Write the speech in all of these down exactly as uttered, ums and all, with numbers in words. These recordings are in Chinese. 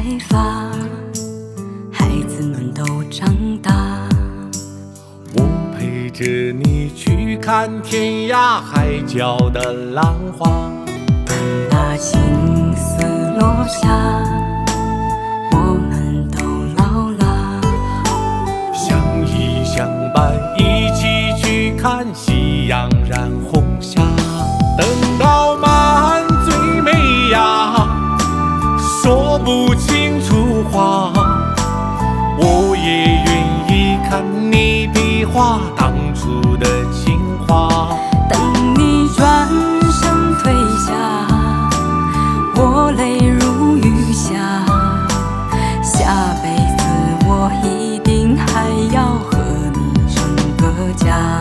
发，孩子们都长大。 我陪着你去看天涯海角的浪花。 那青丝落下，我们都老了。 相依相伴，一起去看夕阳染红霞。等到满嘴美呀，说不清楚话，我也愿意看你比划当初的情话。 等你转身退下，我泪如雨下。下辈子我一定还要和你成个家。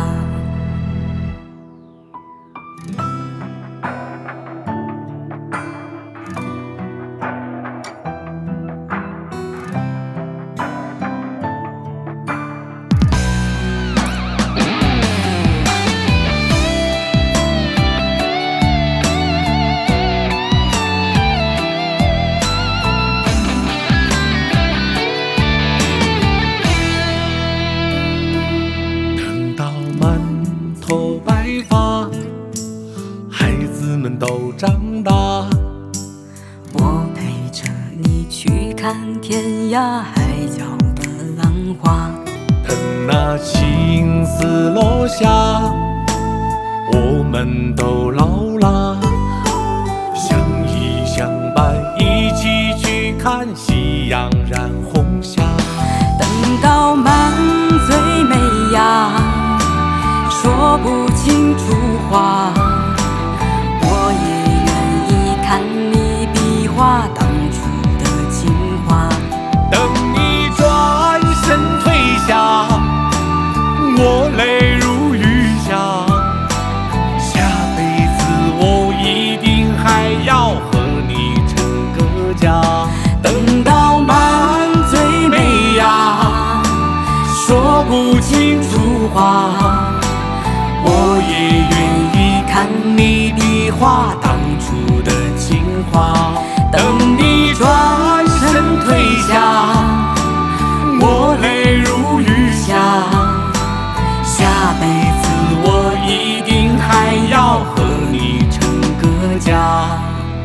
头白发，孩子们都长大。 我陪着你去看天涯海角的浪花。 等那青丝落下，我们都老了。相依相伴，一起去看夕阳染红霞。 等到满嘴美呀，说不清楚话，我也愿意看你比划当初的情话。 等你转身退下，我泪如雨下。下辈子我一定还要和你成个家。等到满嘴美呀，说不清楚话，我也愿意看你比划当初的情话。等你转身退下，我泪如雨下。下辈子我一定还要和你成个家。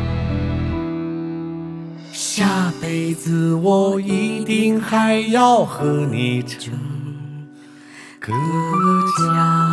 下辈子我一定还要和你成个家。